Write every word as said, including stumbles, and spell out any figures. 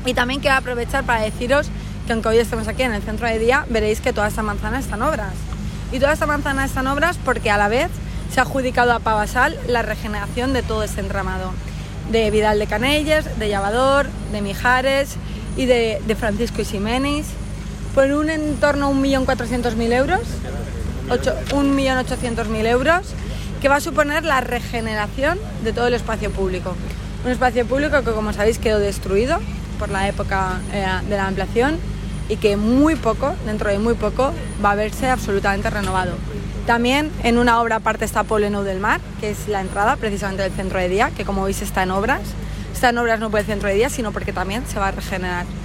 Y también quiero aprovechar para deciros que aunque hoy estemos aquí en el centro de día, veréis que toda esta manzana está en obras. Y toda esta manzana está en obras porque a la vez se ha adjudicado a Pavasal la regeneración de todo este entramado. De Vidal de Canelles, de Llavador, de Mijares y de, de Francisco y Ximenis, por un entorno a un millón cuatrocientos mil euros, un millón ochocientos mil euros, que va a suponer la regeneración de todo el espacio público. Un espacio público que, como sabéis, quedó destruido por la época eh, de la ampliación y que muy poco, dentro de muy poco, va a verse absolutamente renovado. También en una obra aparte está Poble Nou del Mar, que es la entrada precisamente del centro de día, que como veis está en obras. Está en obras no por el centro de día, sino porque también se va a regenerar.